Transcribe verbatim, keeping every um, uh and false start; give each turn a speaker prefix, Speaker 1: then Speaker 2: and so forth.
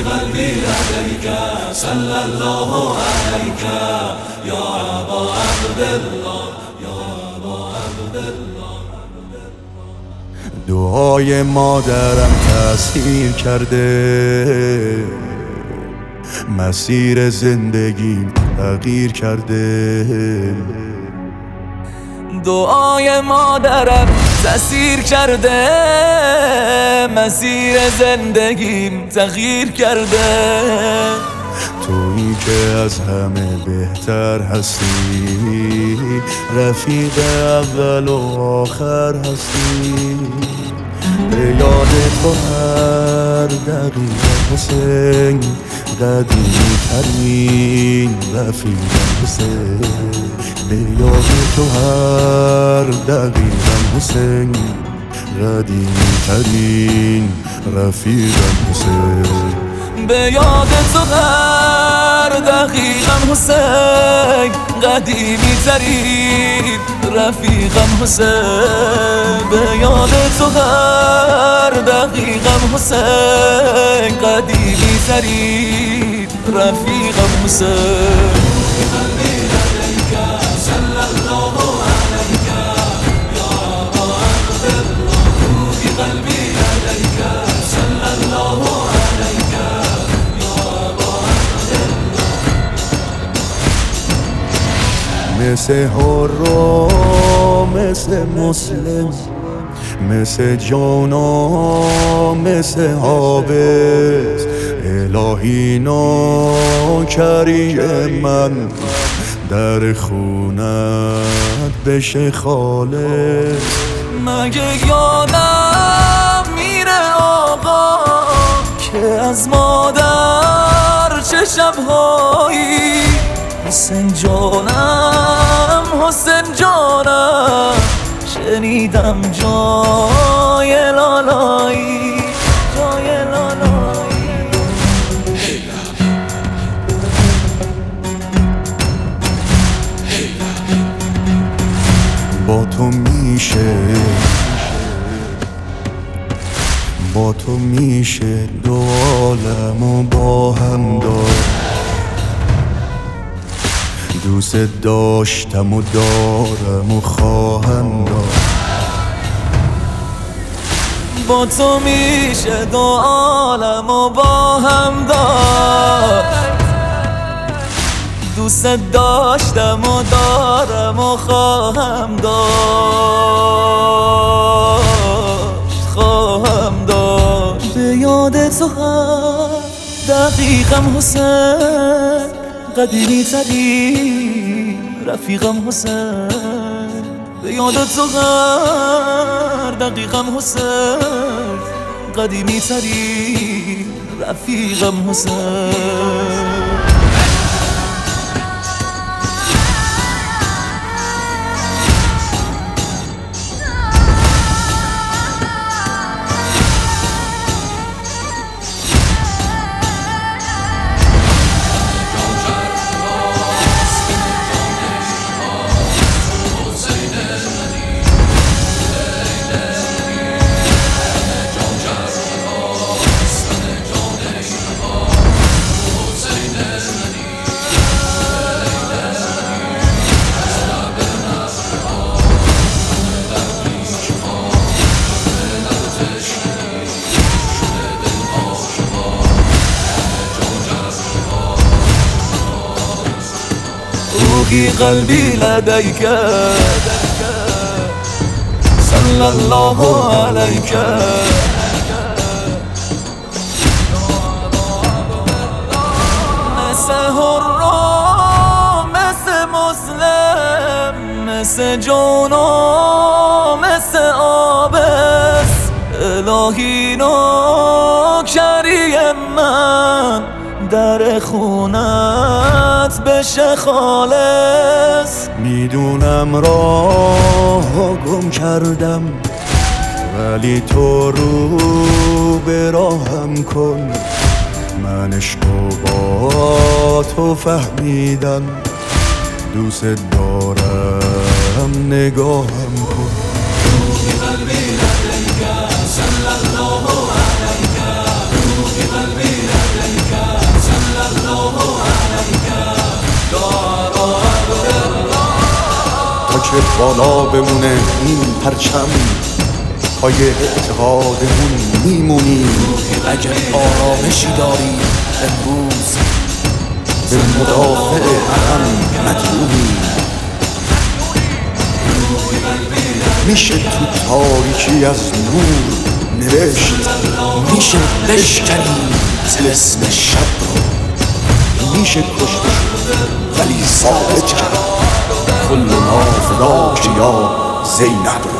Speaker 1: قلبي لديك صلى الله عليك يا أبا عبدالله يا أبا عبدالله.
Speaker 2: دعای مادرم تأثیر کرده، مسیر زندگیم تغییر کرده.
Speaker 3: دعای مادرم تأثیر کرده، مسیر زندگیم تغییر کرده.
Speaker 2: تویی که از همه بهتر هستی، رفیق اول و آخر هستی. به یاد تو هر دقیقه حسین، قدیمی ترین رفیقم حسین. به یاد تو هر دقیقه حسین، قدیمی ترین رفیقم حسین.
Speaker 3: به یاد تو هر دقیقم حسین، قدیمی ترین رفیقم حسین. به یاد تو هر دقیقم حسین، قدیمی ترین رفیقم حسین.
Speaker 2: مثل حرام، مثل مسلم، مثل جانا، مثل حابس. الهی ناکری من در خونت بشه خالص.
Speaker 3: مگه یادم میره آقا که از مادر چه شبهایی. حسین جانم حسین جانم، شنیدم جای لالایی جای لالایی.
Speaker 2: با تو میشه با تو میشه دو عالمو با هم داشت. دوست داشتم و دارم و خواهم داشت.
Speaker 3: با تو میشه دو عالم و با هم داشت. دوست داشتم و دارم و خواهم داشت خواهم داشت. به یاد تو هر دقیقم حسین، قدیمی ترین رفیقم حسین. به یاد تو هر دقیقم حسین، قدیمی ترین رفیقم حسین. روحي قلبي لديك صلى الله عليك. مثل حرام، مثل مسلم، مثل جانا، مثل آبس. الهی نوکری من در خونت بشه خالص.
Speaker 2: میدونم راه گم کردم، ولی تو رو به راهم کن. من عشقو با تو فهمیدم، دوست دارم نگاهم کن.
Speaker 1: روحی قلبی لدیک صلی الله علیک، روحی قلبی لدیک
Speaker 2: بالا بمونه این پرچم، پای اعتقادمون میمونیم.
Speaker 4: اگر آرامشی داری امروز
Speaker 2: به مدافع حرم مدیونیم. میشه تو تاریکی از نور نوشت،
Speaker 4: میشه بشکنی طلسم شب رو،
Speaker 2: میشه کشت ولی ثابت کرد کل ما فداک یا زینب.